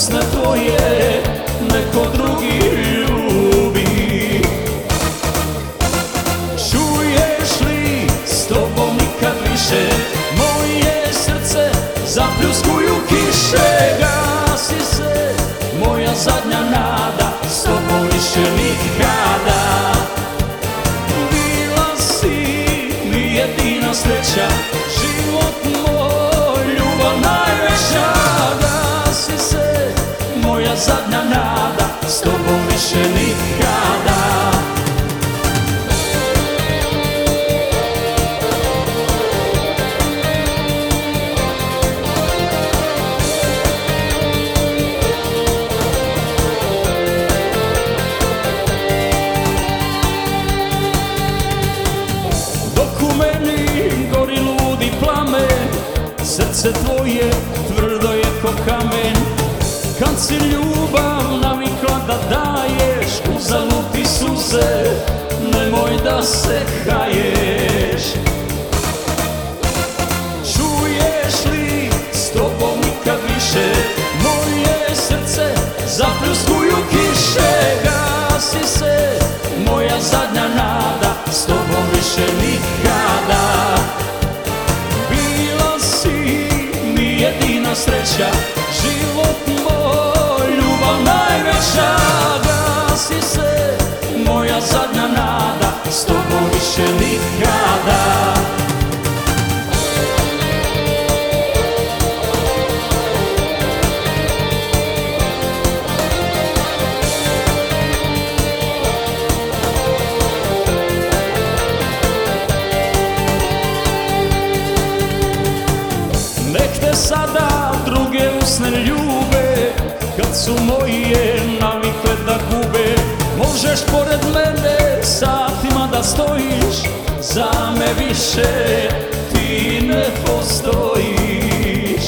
usne tvoje neko drugi ljubi. Čuješ li, s tobom nikad više moje srce zapljuskuju kiše. Gasi se moja zadnja nada, s tobom više nikada. Bila si mi jedina sreća, život moj, ljubav najveća. Gasi se moja zadnja nada, s tobom više nikada. Dok u meni gori ludi plamen, srce tvoje tvrdo je ko kamen. Kad si ljubav navikla da daješ, uzalud ti suze, nemoj da se haješ. Čuješ li, s tobom nikad više moje srce zapljuskuju kiše. Gasi se moja zadnja nada, s tobom više nikada. Bila si mi jedina sreća, život moj, ljubav najveća. Gasi se moja zadnja nada, s tobom više nikada. Nek te sada druge usne ljube, kad su moje navikle da gube. Možeš pored mene satima da stojiš, za me više ti ne postojiš.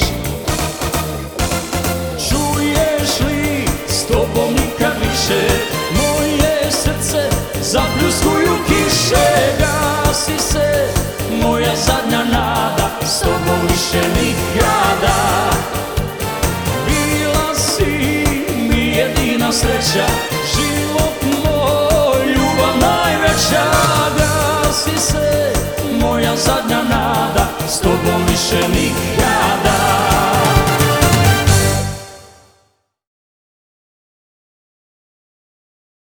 Čuješ li, s tobom nikad više moje srce zapljuskuju kiše. Gasi se moja zadnja nada, s tobom više nikada. Bila si mi jedina sreća, život moj, ljubav najveća. Gasi se moja zadnja nada, s tobom više nikada.